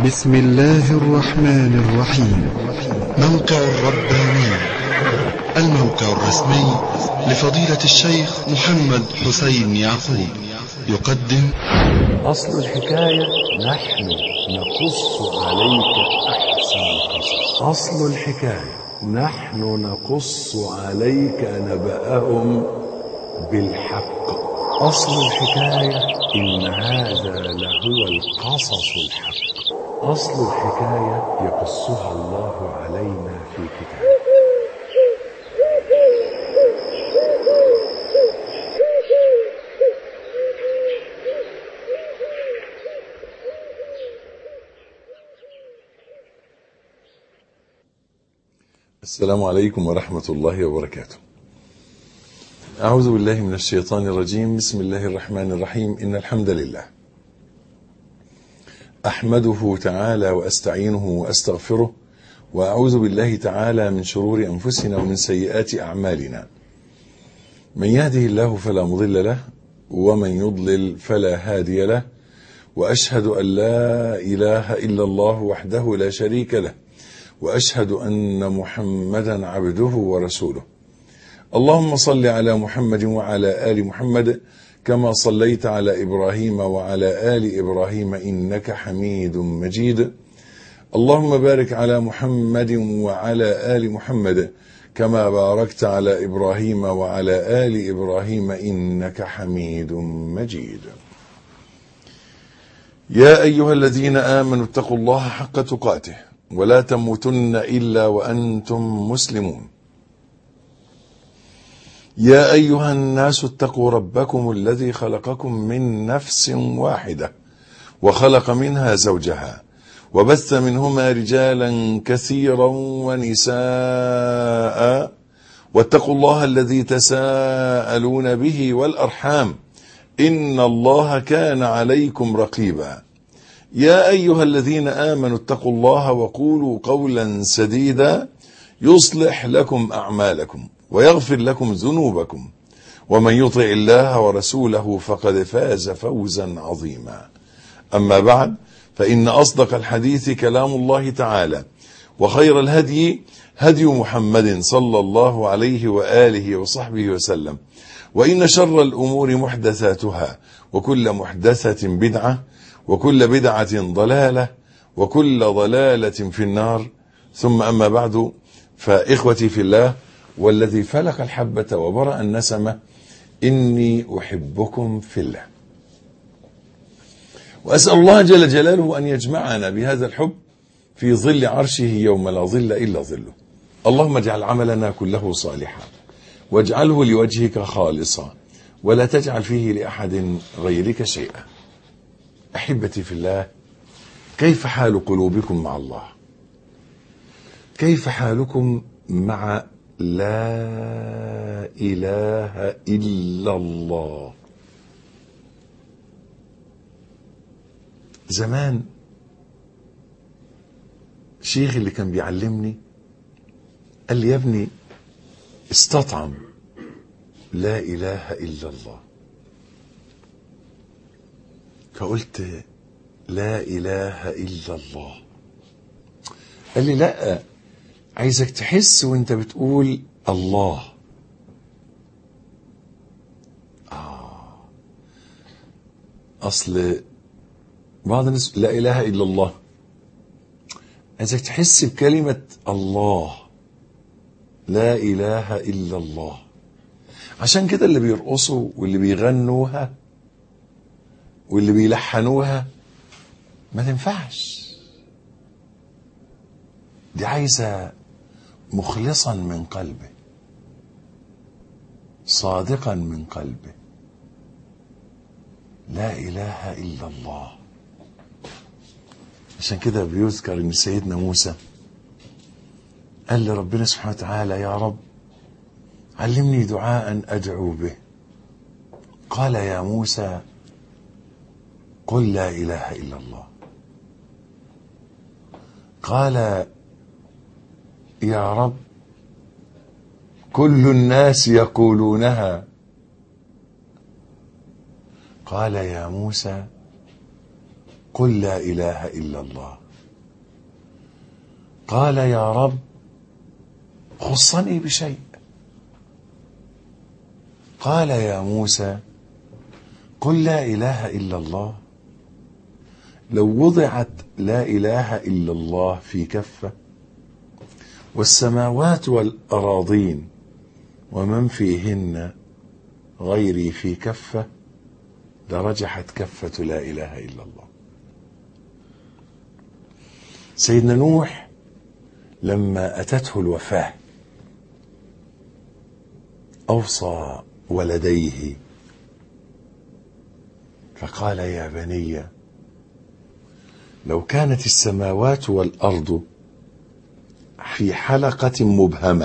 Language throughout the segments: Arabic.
بسم الله الرحمن الرحيم. موقع الرباني، الموقع الرسمي لفضيلة الشيخ محمد حسين يعقوب، يقدم أصل الحكاية نحن نقص عليك أحسن القصص. أصل الحكاية نحن نقص عليك نبأهم بالحق. أصل الحكاية إن هذا لهو القصص الحق. أصل الحكاية يقصها الله علينا في كتابه. السلام عليكم ورحمة الله وبركاته. أعوذ بالله من الشيطان الرجيم. بسم الله الرحمن الرحيم. إن الحمد لله أحمده تعالى وأستعينه وأستغفره، وأعوذ بالله تعالى من شرور أنفسنا ومن سيئات أعمالنا. من يهده الله فلا مضل له، ومن يضلل فلا هادي له، وأشهد أن لا إله إلا الله وحده لا شريك له، وأشهد أن محمدا عبده ورسوله. اللهم صل على محمد وعلى آل محمد كما صليت على إبراهيم وعلى آل إبراهيم إنك حميد مجيد. اللهم بارك على محمد وعلى آل محمد كما باركت على إبراهيم وعلى آل إبراهيم إنك حميد مجيد. يا أيها الذين آمنوا اتقوا الله حق تقاته ولا تموتن إلا وأنتم مسلمون. يا أيها الناس اتقوا ربكم الذي خلقكم من نفس واحدة وخلق منها زوجها وبث منهما رجالا كثيرا ونساء، واتقوا الله الذي تساءلون به والأرحام إن الله كان عليكم رقيبا. يا أيها الذين آمنوا اتقوا الله وقولوا قولا سديدا يصلح لكم أعمالكم ويغفر لكم ذنوبكم، ومن يطع الله ورسوله فقد فاز فوزا عظيما. أما بعد، فإن أصدق الحديث كلام الله تعالى، وخير الهدي هدي محمد صلى الله عليه وآله وصحبه وسلم، وإن شر الأمور محدثاتها، وكل محدثة بدعة، وكل بدعة ضلالة، وكل ضلالة في النار. ثم أما بعد، فإخوتي في الله والذي فلق الحبة وبرأ النسمة، إني أحبكم في الله، وأسأل الله جل جلاله أن يجمعنا بهذا الحب في ظل عرشه يوم لا ظل إلا ظله. اللهم اجعل عملنا كله صالحا، واجعله لوجهك خالصا، ولا تجعل فيه لأحد غيرك شيئا. أحبتي في الله، كيف حال قلوبكم مع الله؟ كيف حالكم مع لا إله إلا الله؟ زمان شيخ اللي كان بيعلمني قال لي: يا ابني استطعم لا إله إلا الله. فقلت: لا إله إلا الله. قال لي: لا، عايزك تحس وانت بتقول الله. أصل بعض الناس لا إله إلا الله، عايزك تحس بكلمة الله، لا إله إلا الله. عشان كده اللي بيرقصوا واللي بيغنوها واللي بيلحنوها ما تنفعش. دي عايزة مخلصا من قلبه، صادقا من قلبه، لا إله إلا الله. عشان كده بيذكر ان سيدنا موسى قال لربنا سبحانه وتعالى: يا رب علمني دعاء أدعو به. قال: يا موسى قل لا إله إلا الله. قال: يا رب كل الناس يقولونها. قال: يا موسى قل لا إله إلا الله. قال يا رب خصني بشيء. قال يا موسى قل لا إله إلا الله. لو وضعت لا إله إلا الله في كفة والسماوات والأراضين ومن فيهن غيري في كفة لرجحت كفة لا إله إلا الله. سيدنا نوح لما أتته الوفاة أوصى ولديه فقال يا بني لو كانت السماوات والأرض في حلقة مبهمة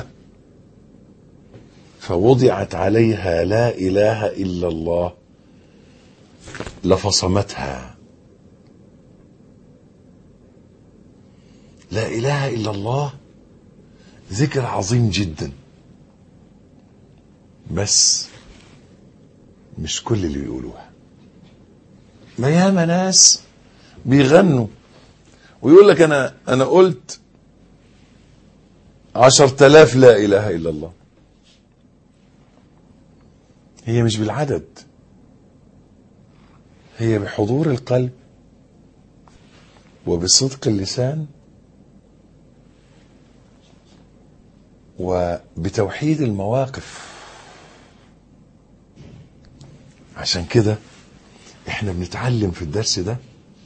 فوضعت عليها لا إله إلا الله لفصمتها. لا إله إلا الله ذكر عظيم جدا، بس مش كل اللي بيقولوها. ما ياما ناس بيغنوا ويقول لك أنا قلت 10,000 لا إله إلا الله. هي مش بالعدد، هي بحضور القلب وبصدق اللسان وبتوحيد المواقف. عشان كده احنا بنتعلم في الدرس ده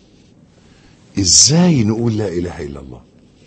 ازاي نقول لا اله الا الله،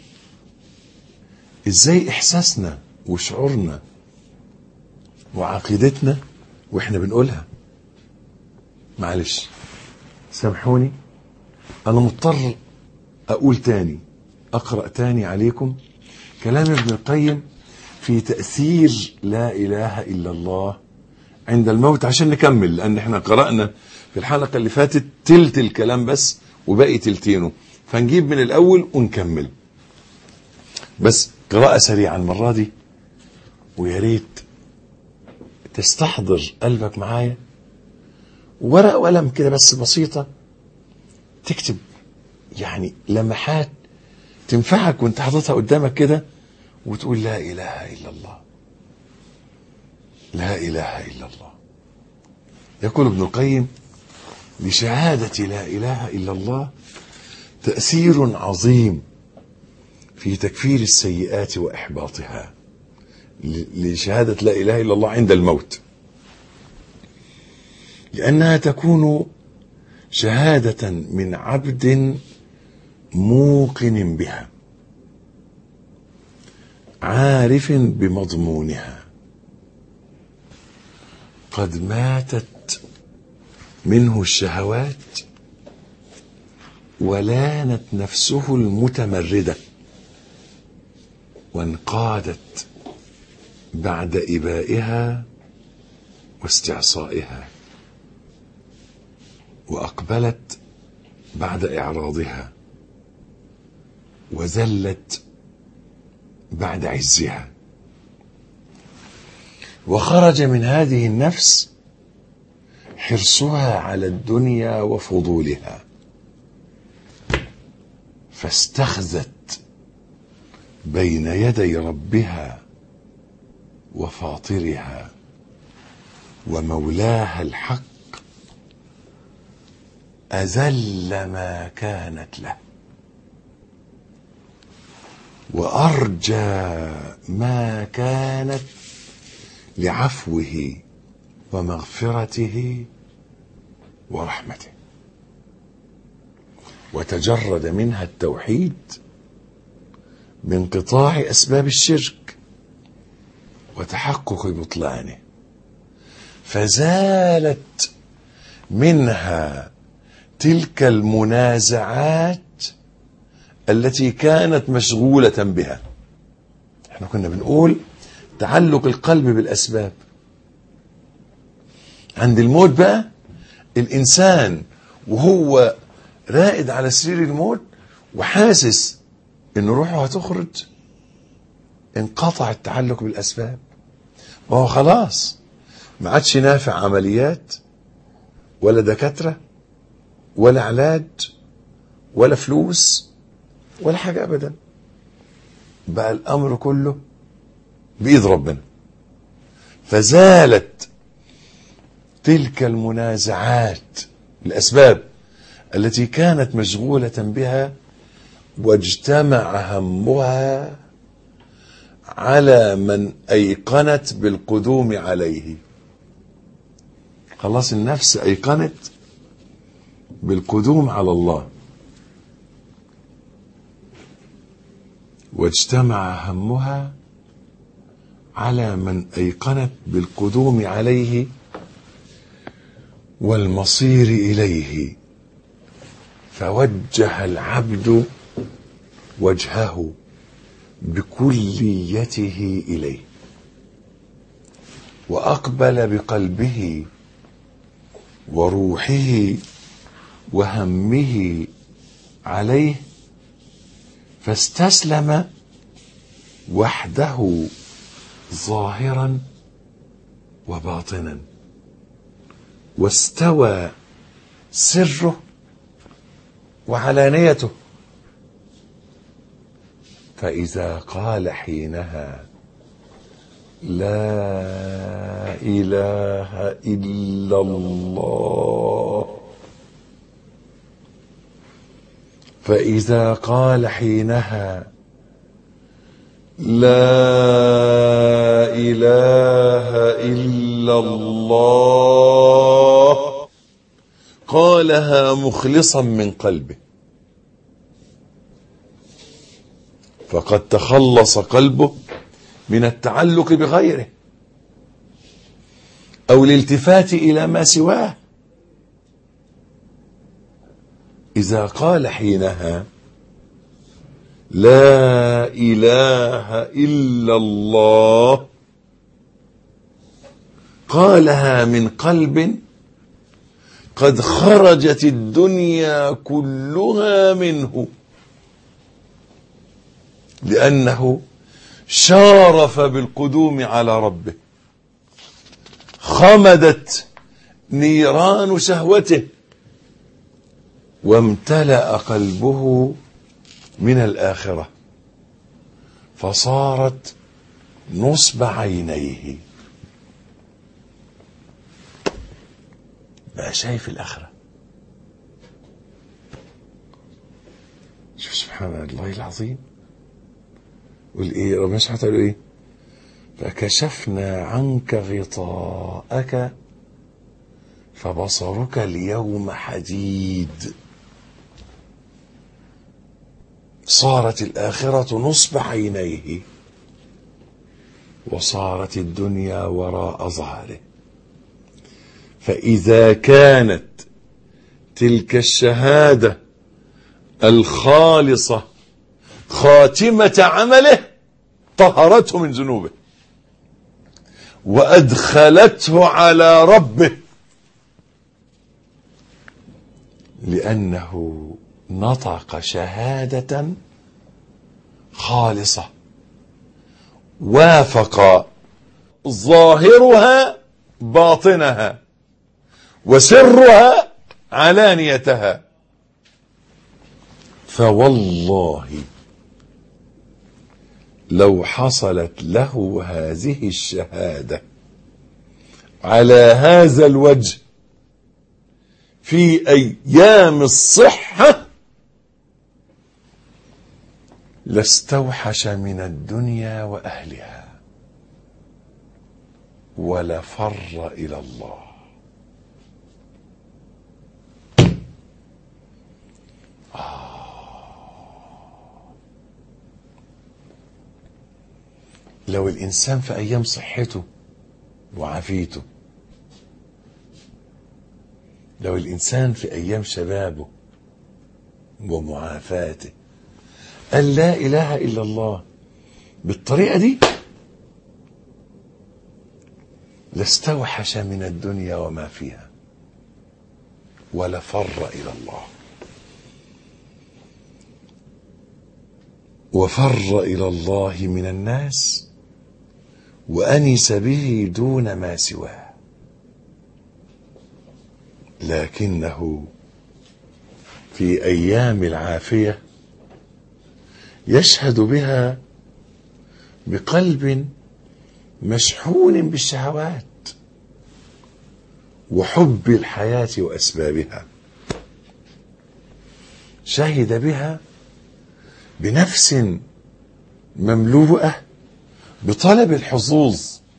ازاي احساسنا وشعورنا وعقيدتنا واحنا بنقولها. معلش سامحوني، انا مضطر اقول تاني، اقرأ تاني عليكم كلام ابن القيم في تأثير لا اله الا الله عند الموت، عشان نكمل، لان احنا قرأنا في الحلقة اللي فاتت تلت الكلام بس وباقي تلتينه، فنجيب من الاول ونكمل. بس قراءة سريعة المرة دي، ويا ريت تستحضر قلبك معايا، ورقة وقلم كده بس بسيطة تكتب يعني لمحات تنفعك وانت حاططها قدامك كده وتقول لا إله إلا الله، لا إله إلا الله. يقول ابن القيم لشهادة لا إله إلا الله تأثير عظيم في تكفير السيئات وإحباطها. لشهادة لا إله إلا الله عند الموت، لأنها تكون شهادة من عبد موقن بها عارف بمضمونها قد ماتت منه الشهوات ولانت نفسه المتمردة وانقادت بعد إبائها واستعصائها، وأقبلت بعد إعراضها، وذلت بعد عزها، وخرج من هذه النفس حرصها على الدنيا وفضولها، فاستخزت بين يدي ربها وفاطرها ومولاها الحق أذل ما كانت له وأرجى ما كانت لعفوه ومغفرته ورحمته، وتجرد منها التوحيد بانقطاع أسباب الشرك وتحقق بطلانه، فزالت منها تلك المنازعات التي كانت مشغولة بها. احنا كنا بنقول تعلق القلب بالأسباب. عند الموت بقى الإنسان وهو رائد على سرير الموت وحاسس إن روحه هتخرج، انقطع التعلق بالأسباب، وهو خلاص ما عادش نافع عمليات ولا دكاترة ولا علاج ولا فلوس ولا حاجة أبدا. بقى الأمر كله بإيد ربنا. فزالت تلك المنازعات، الأسباب التي كانت مشغولة بها، واجتمع همها على من أيقنت بالقدوم عليه. خلاص النفس أيقنت بالقدوم على الله، واجتمع همها على من أيقنت بالقدوم عليه والمصير إليه، فوجه العبد وجهه بكليته إليه، وأقبل بقلبه وروحه وهمه عليه، فاستسلم وحده ظاهرا وباطنا، واستوى سره وعلانيته. فإذا قال حينها لا إله إلا الله، فإذا قال حينها لا إله إلا الله، قالها مخلصا من قلبه، فقد تخلص قلبه من التعلق بغيره أو الالتفات إلى ما سواه. إذا قال حينها لا إله إلا الله، قالها من قلب قد خرجت الدنيا كلها منه، لأنه شارف بالقدوم على ربه، خمدت نيران شهوته، وامتلأ قلبه من الآخرة، فصارت نصب عينيه. بقى شايف الآخرة. شوف سبحان الله العظيم. والإيه ربنا سبحانه وتعالى إيه؟ فكشفنا عنك غطاءك فبصرك اليوم حديد. صارت الآخرة نصب عينيه، وصارت الدنيا وراء ظهره. فإذا كانت تلك الشهادة الخالصة خاتمة عمله، طهرته من ذنوبه وأدخلته على ربه، لأنه نطق شهادة خالصة وافق ظاهرها باطنها وسرها علانيتها. فوالله لو حصلت له هذه الشهادة على هذا الوجه في أيام الصحة لاستوحش من الدنيا وأهلها ولفر إلى الله. لو الإنسان في أيام صحته وعافيته، لو الإنسان في أيام شبابه ومعافاته قال لا إله إلا الله بالطريقة دي، لاستوحش من الدنيا وما فيها ولفر إلى الله، وفر إلى الله من الناس وأنس به دون ما سواه. لكنه في أيام العافية يشهد بها بقلب مشحون بالشهوات وحب الحياة وأسبابها، شهد بها بنفس مملوءة بطلب الحظوظ،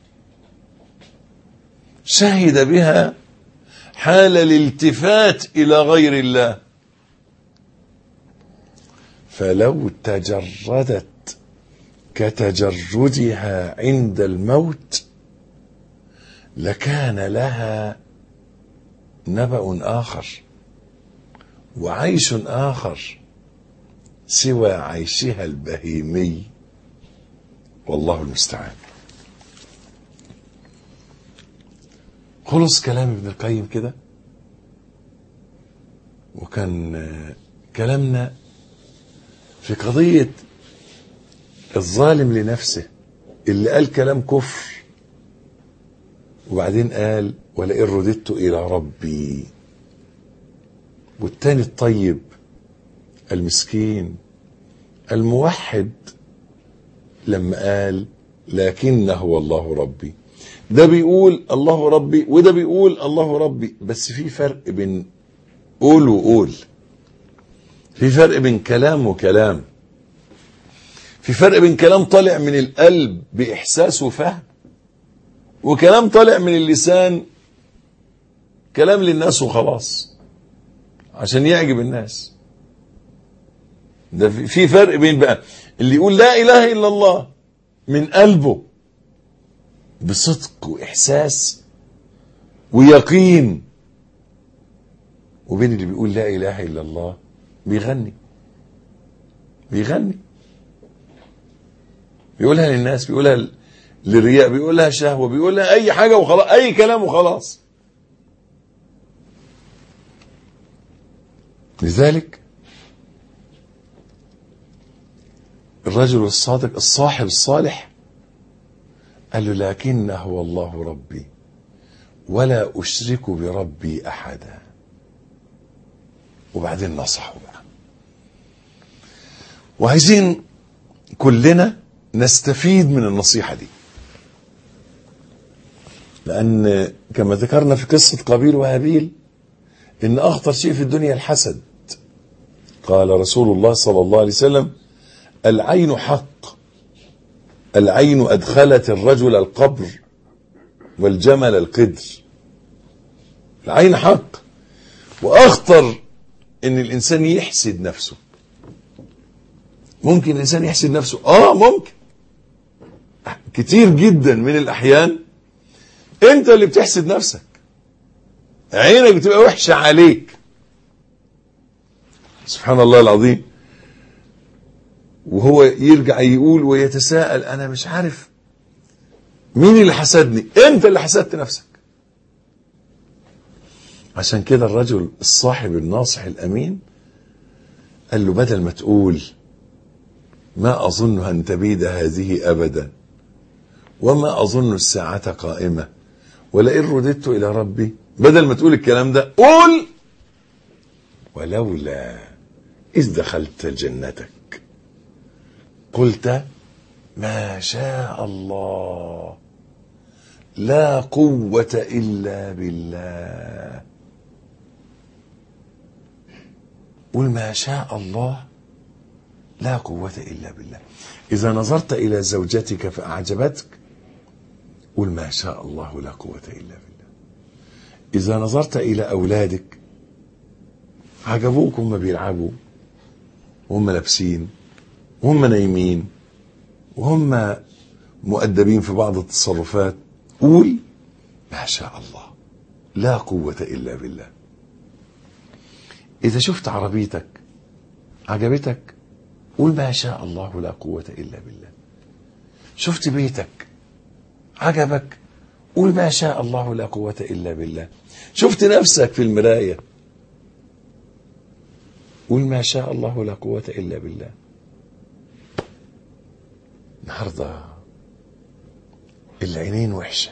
شهد بها حال الالتفات إلى غير الله. فلو تجردت كتجردها عند الموت لكان لها نبأ آخر وعيش آخر سوى عيشها البهيمي، والله المستعان. خلص كلام ابن القيم كده، وكان كلامنا في قضية الظالم لنفسه اللي قال كلام كفر وبعدين قال ولئن رددت إلى ربي، والتاني الطيب المسكين الموحد لما قال لكن هو الله ربي. ده بيقول الله ربي وده بيقول الله ربي، بس في فرق بين قول وقول، في فرق بين كلام وكلام، في فرق بين كلام طالع من القلب بإحساس وفهم وكلام طالع من اللسان كلام للناس وخلاص عشان يعجب الناس. ده في فرق بين بقى اللي يقول لا إله إلا الله من قلبه بصدق وإحساس ويقين، وبين اللي بيقول لا إله إلا الله بيغني بيقولها للناس، بيقولها للرياء، بيقولها شهوة، بيقولها أي حاجة وخلاص، أي كلام وخلاص. لذلك الرجل الصادق الصاحب الصالح قال له لكن هو الله ربي ولا أشرك بربي أحدا، وبعدين نصحه بقى. وعايزين كلنا نستفيد من النصيحة دي، لأن كما ذكرنا في قصة قابيل وهابيل إن أخطر شيء في الدنيا الحسد. قال رسول الله صلى الله عليه وسلم العين حق، العين أدخلت الرجل القبر والجمل القدر. العين حق، وأخطر إن الإنسان يحسد نفسه. ممكن الإنسان يحسد نفسه، ممكن كتير جدا من الأحيان أنت اللي بتحسد نفسك، عينك بتبقى وحشة عليك. سبحان الله العظيم. وهو يرجع يقول ويتساءل أنا مش عارف مين اللي حسدني، أنت اللي حسدت نفسك. عشان كده الرجل الصاحب الناصح الأمين قال له بدل ما تقول ما أظن أن تبيد هذه أبدا وما أظن الساعة قائمة ولئن رددت إلى ربي، بدل ما تقول الكلام ده قول ولولا إذ دخلت جنتك قلت ما شاء الله لا قوة إلا بالله. قل ما شاء الله لا قوة إلا بالله. إذا نظرت إلى زوجتك فأعجبتك قل ما شاء الله لا قوة إلا بالله. إذا نظرت إلى أولادك عجبوك هم بيلعبوا وهم لابسين وهم نايمين وهم مؤدبين في بعض التصرفات قول ما شاء الله لا قوة إلا بالله. إذا شفت عربيتك عجبتك قول ما شاء الله لا قوة إلا بالله. شفت بيتك عجبك قول ما شاء الله لا قوة إلا بالله. شفت نفسك في المراية قول ما شاء الله لا قوة إلا بالله. النهارده العينين وحشة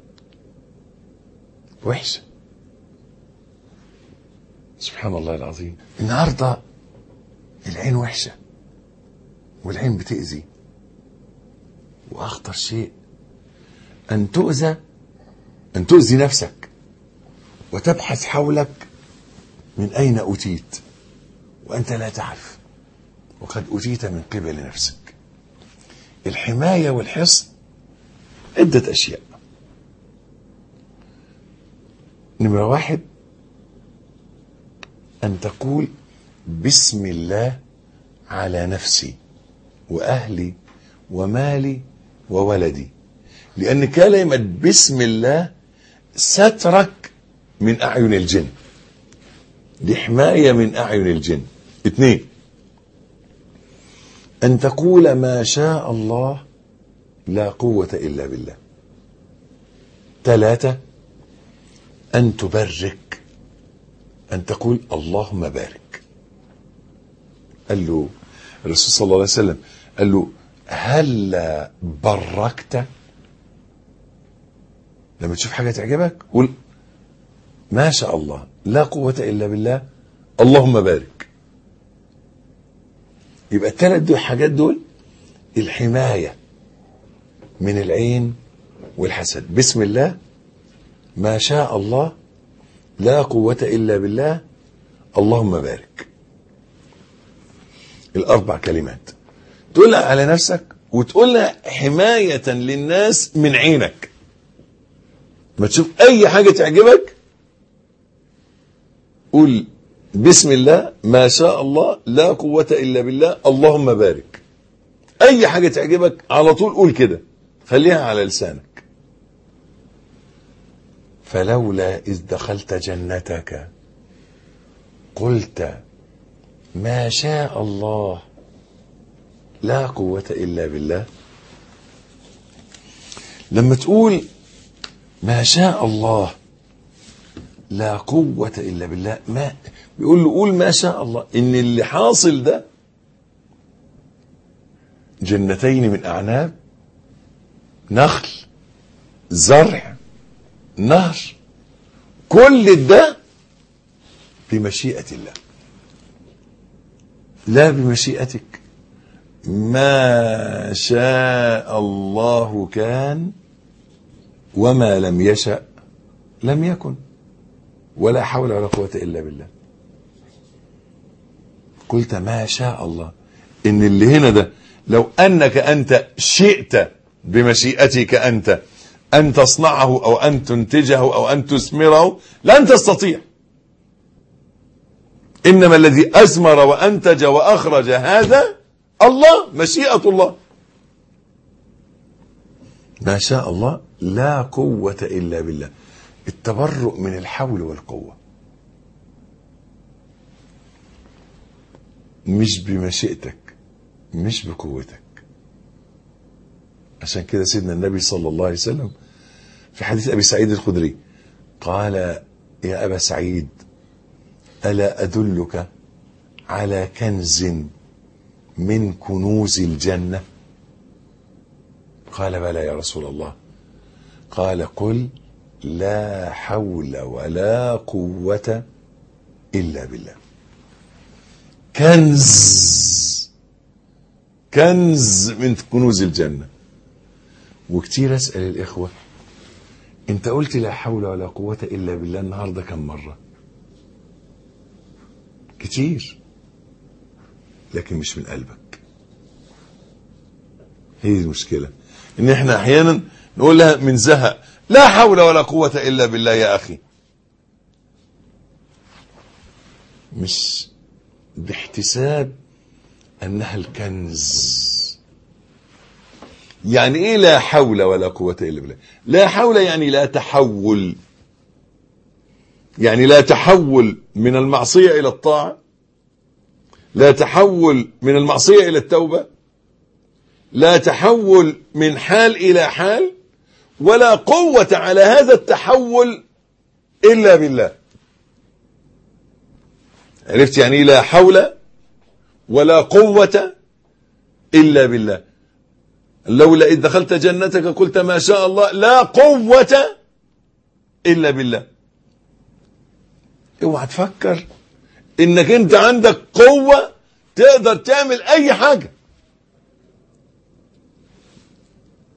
سبحان الله العظيم. النهارده العين وحشة والعين بتأذي وأخطر شيء أن تؤذي نفسك وتبحث حولك من أين أتيت وأنت لا تعرف، وقد أتيت من قبل نفسك. الحماية والحصن عدة أشياء. نمرة 1 أن تقول بسم الله على نفسي وأهلي ومالي وولدي، لأن كلمة بسم الله سترك من أعين الجن، دي حماية من أعين الجن. 2 أن تقول ما شاء الله لا قوة إلا بالله. 3 أن تبرك، أن تقول اللهم بارك. قال له الرسول صلى الله عليه وسلم، قال له هل بركت؟ لما تشوف حاجة تعجبك قول ما شاء الله لا قوة إلا بالله اللهم بارك. يبقى ال3 حاجات دول الحماية من العين والحسد. بسم الله، ما شاء الله، لا قوة إلا بالله، اللهم بارك. ال4 كلمات تقولها على نفسك وتقولها حماية للناس من عينك. ما تشوف أي حاجة تعجبك قول بسم الله، ما شاء الله، لا قوة إلا بالله، اللهم بارك. أي حاجة تعجبك على طول قول كده، خليها على لسانك. فلولا إذ دخلت جنتك قلت ما شاء الله لا قوة إلا بالله. لما تقول ما شاء الله لا قوة إلا بالله، ما بيقول له قول ما شاء الله، إن اللي حاصل ده جنتين من أعناب، نخل، زرع، نهر، كل ده بمشيئة الله لا بمشيئتك. ما شاء الله كان وما لم يشأ لم يكن، ولا حول ولا قوة إلا بالله. قلت ما شاء الله، إن اللي هنا ده لو أنك أنت شئت بمشيئتك أنت أن تصنعه أو أن تنتجه أو أن تثمره لن تستطيع. إنما الذي أثمر وأنتج وأخرج هذا الله، مشيئة الله. ما شاء الله لا قوة إلا بالله، التبرؤ من الحول والقوة، مش بمشيئتك مش بقوتك. عشان كده سيدنا النبي صلى الله عليه وسلم في حديث أبي سعيد الخدري قال يا أبا سعيد ألا أدلك على كنز من كنوز الجنة؟ قال بلى يا رسول الله. قال قل لا حول ولا قوة إلا بالله. كنز من كنوز الجنة. وكتير أسأل الإخوة أنت قلت لا حول ولا قوة إلا بالله النهاردة كم مرة؟ كتير، لكن مش من قلبك. هي المشكلة، إن إحنا أحيانا نقولها من زهق، لا حول ولا قوة إلا بالله يا أخي، مش باحتساب أنها الكنز. يعني إيه لا حول ولا قوة إلا بالله؟ لا حول يعني لا تحول، يعني لا تحول من المعصية إلى الطاعة، لا تحول من المعصية إلى التوبة، لا تحول من حال إلى حال، ولا قوة على هذا التحول إلا بالله. عرفت يعني إيه لا حول ولا قوة إلا بالله؟ لولا إذ دخلت جنتك قلت ما شاء الله لا قوة إلا بالله. اوعى تفكر إنك أنت عندك قوة تقدر تعمل أي حاجة.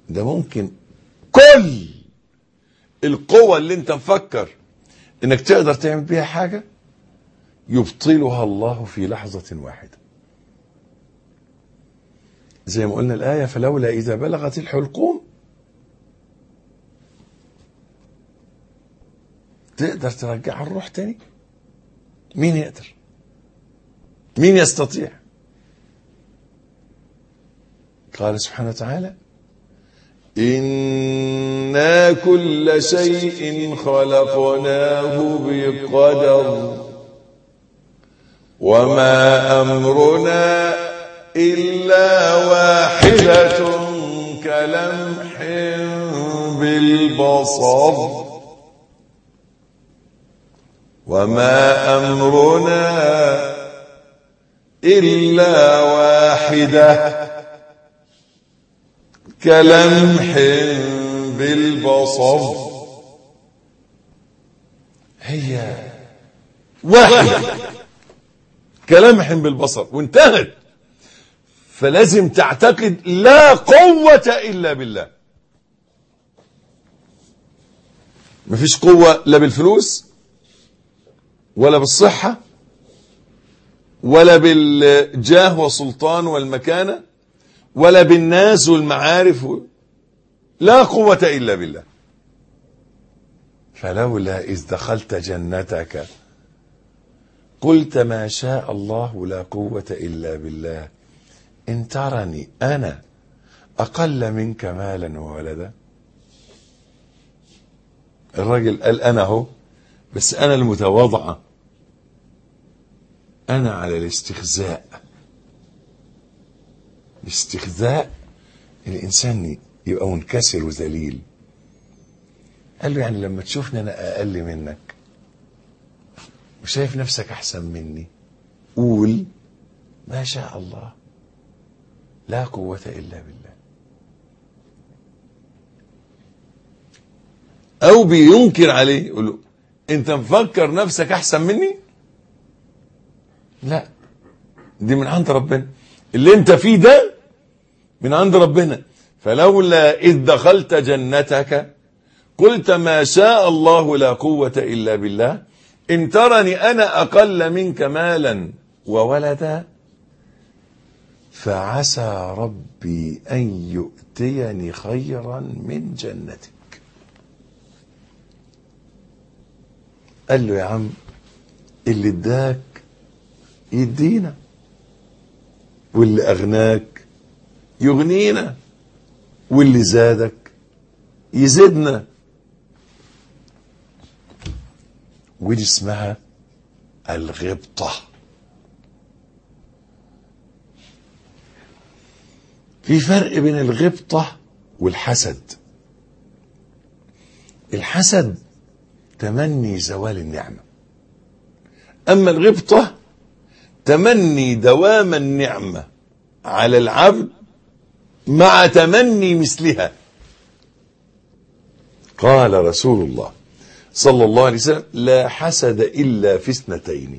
ده ممكن كل القوة اللي انت مفكر انك تقدر تعمل بيها حاجة يبطلها الله في لحظة واحدة. زي ما قلنا الآية فلولا إذا بلغت الحلقوم. تقدر ترجع الروح تاني؟ مين يقدر؟ مين يستطيع؟ قال سبحانه وتعالى إنا كل شيء خلقناه بقدر وما أمرنا إلا واحدة كلمح بالبصر وما أمرنا إلا واحدة كلمح بالبصر. هي واحدة كلمح بالبصر وانتهت. فلازم تعتقد لا قوة إلا بالله. مفيش قوة لا بالفلوس ولا بالصحة ولا بالجاه والسلطان والمكانة ولا بالناس والمعارف. لا قوة إلا بالله. فلولا إذ دخلت جنتك قلت ما شاء الله لا قوة إلا بالله إن ترني أنا أقل منك مالا وولدا. الراجل قال أنا هو، بس أنا المتواضعة، أنا على الاستخزاء. الاستخزاء الإنسان يبقى منكسر وذليل. قال له يعني لما تشوفني أنا أقل منك وشايف نفسك أحسن مني قول ما شاء الله لا قوة إلا بالله. أو بينكر عليه يقول له أنت مفكر نفسك أحسن مني؟ لا، دي من عند ربنا. اللي أنت فيه ده من عند ربنا. فلولا إذ دخلت جنتك قلت ما شاء الله لا قوة إلا بالله إن ترني أنا أقل منك مالا وولدا فعسى ربي أن يؤتيني خيرا من جنتك. قال له يا عم اللي اداك يدينا واللي أغناك يغنينا واللي زادك يزيدنا. ودي اسمها الغبطة. في فرق بين الغبطة والحسد. الحسد تمني زوال النعمة، أما الغبطة تمني دوام النعمة على العبد مع تمني مثلها. قال رسول الله صلى الله عليه وسلم لا حسد إلا في اثنتين: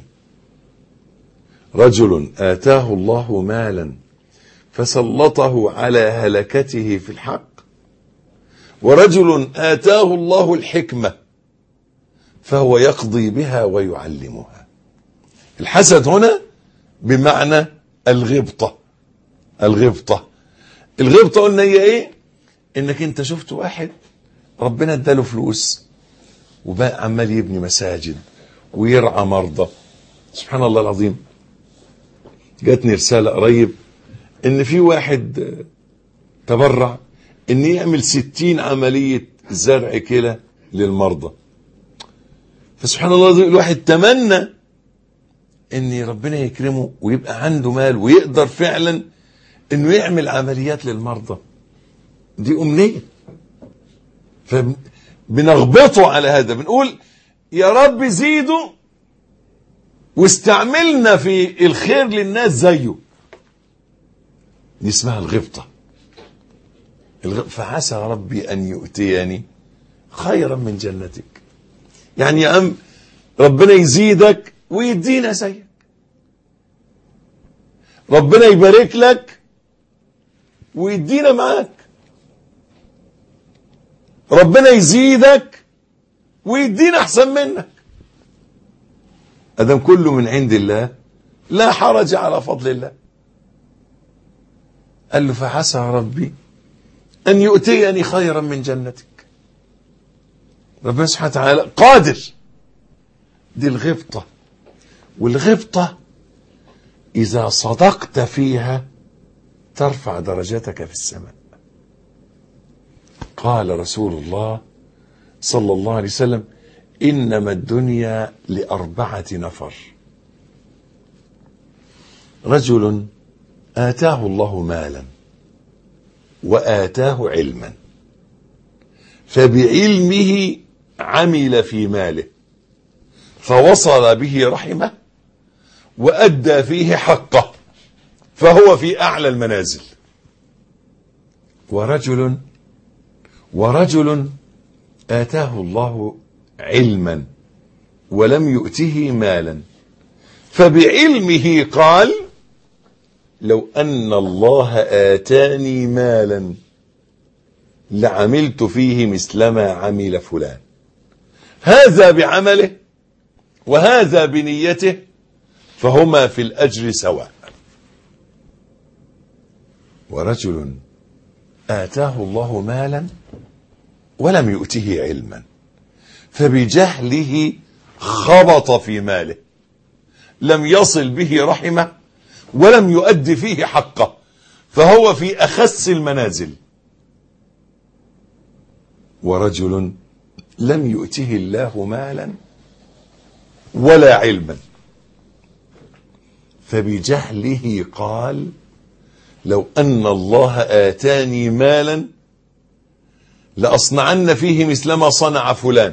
رجل آتاه الله مالا فسلطه على هلكته في الحق، ورجل آتاه الله الحكمة فهو يقضي بها ويعلمها. الحسد هنا بمعنى الغبطة. الغبطة قلنا هي ايه؟ انك انت شفت واحد ربنا اداله فلوس وبقى عمال يبني مساجد ويرعى مرضى. سبحان الله العظيم، جاتني رسالة قريب ان في واحد تبرع ان يعمل 60 عملية زرع كلى للمرضى. فسبحان الله العظيم الواحد تمنى ان ربنا يكرمه ويبقى عنده مال ويقدر فعلا انه يعمل عمليات للمرضى. دي امنية. فبنغبطه على هذا، بنقول يا رب زيده واستعملنا في الخير للناس زيه. دي اسمها الغبطة. فعسى ربي ان يؤتيني خيرا من جنتك. يعني يا عم ربنا يزيدك ويدينا زيك، ربنا يبارك لك ويدينا معاك. ربنا يزيدك ويدينا احسن منك. ادم كله من عند الله لا حرج على فضل الله. قال له فعسى ربي ان يؤتيني خيرا من جنتك. ربنا سبحانه وتعالى قادر. دي الغبطة، والغبطة اذا صدقت فيها ترفع درجتك في السماء. قال رسول الله صلى الله عليه وسلم إنما الدنيا ل4 نفر: رجل آتاه الله مالا وآتاه علما فبعلمه عمل في ماله فوصل به رحمه وأدى فيه حقه فهو في أعلى المنازل. ورجل آتاه الله علما ولم يؤته مالا فبعلمه قال لو أن الله آتاني مالا لعملت فيه مثلما عمل فلان. هذا بعمله وهذا بنيته فهما في الأجر سواء. ورجل آتاه الله مالا ولم يؤته علما فبجهله خبط في ماله لم يصل به رحمه ولم يؤد فيه حقه فهو في أخس المنازل. ورجل لم يؤته الله مالا ولا علما فبجهله قال لو أن الله آتاني مالا لأصنعن فيه مثلما صنع فلان.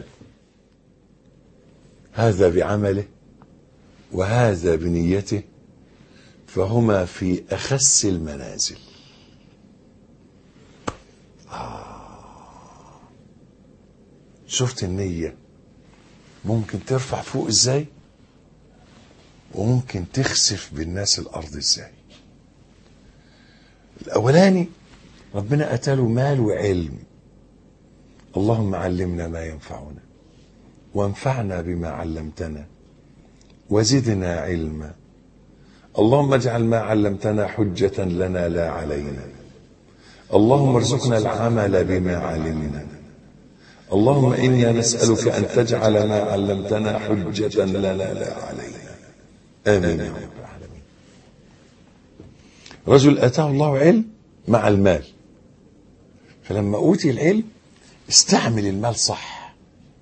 هذا بعمله وهذا بنيته فهما في أخس المنازل. شفت النية ممكن ترفع فوق ازاي وممكن تخسف بالناس الأرض ازاي. الأولاني ربنا أتاله مال وعلم. اللهم علمنا ما ينفعنا وانفعنا بما علمتنا وزدنا علما. اللهم اجعل ما علمتنا حجة لنا لا علينا. اللهم ارزقنا العمل بما علمنا. اللهم إنا نسألك أن تجعل ما علمتنا حجة لنا لا علينا. آمين يا رب العالمين. رجل آتاه الله علم مع المال فلما أوتي العلم استعمل المال صح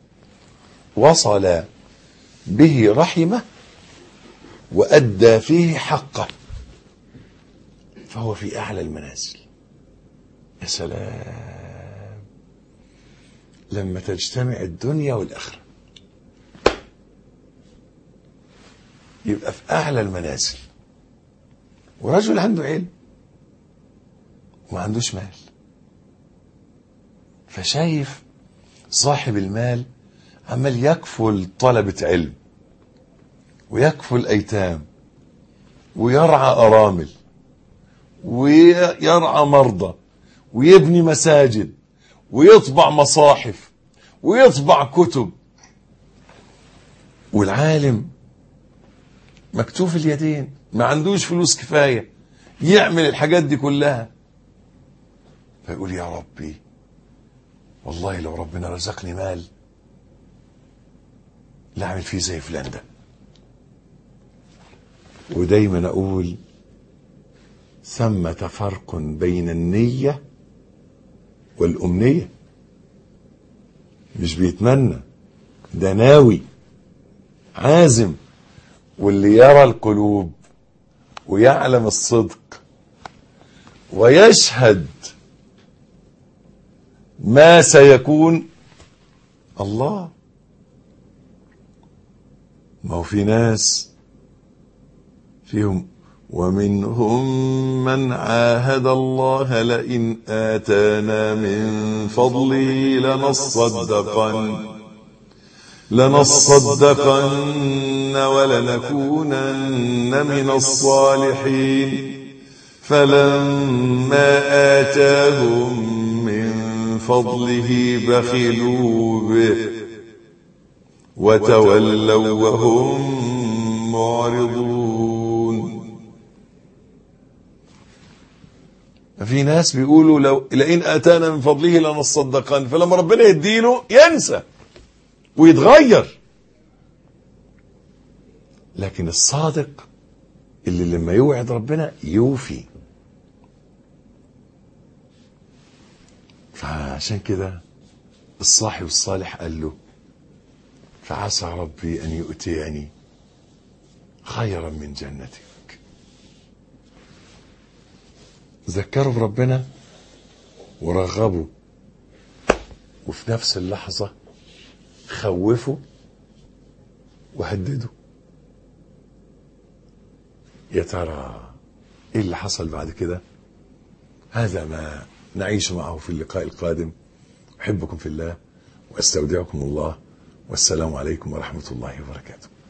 وصل به رحمه وأدى فيه حقه فهو في أعلى المنازل. يا سلام لما تجتمع الدنيا والآخرة يبقى في أعلى المنازل. ورجل عنده علم وما عندوش مال فشايف صاحب المال عمال يكفل طلبة علم ويكفل أيتام ويرعى أرامل ويرعى مرضى ويبني مساجد ويطبع مصاحف ويطبع كتب. والعالم مكتوف اليدين ما عندوش فلوس كفاية يعمل الحاجات دي كلها فيقول يا ربي والله لو ربنا رزقني مال لا أعمل فيه زي فلان ده. ودايما أقول ثمة فرق بين النية والأمنية. مش بيتمنى ده ناوي عازم. واللي يرى القلوب ويعلم الصدق ويشهد ما سيكون الله. ما هو في ناس فيهم ومنهم من عاهد الله لئن آتانا من فضله لنصدقن ولنكونن من الصالحين فلما آتاهم من فضله بخلوا به وتولوا وهم معرضون. في ناس بيقولوا لئن آتانا من فضله لنصدقن، فلما ربنا يديله ينسى ويتغير. لكن الصادق اللي لما يوعد ربنا يوفي. فعشان كده الصاحب الصالح قال له فعسى ربي أن يؤتيني خيرا من جنتك. ذكروا بربنا ورغبوا، وفي نفس اللحظة خوفوا وهددوا. يا ترى ايه اللي حصل بعد كده؟ هذا ما نعيش معه في اللقاء القادم. أحبكم في الله واستودعكم الله، والسلام عليكم ورحمة الله وبركاته.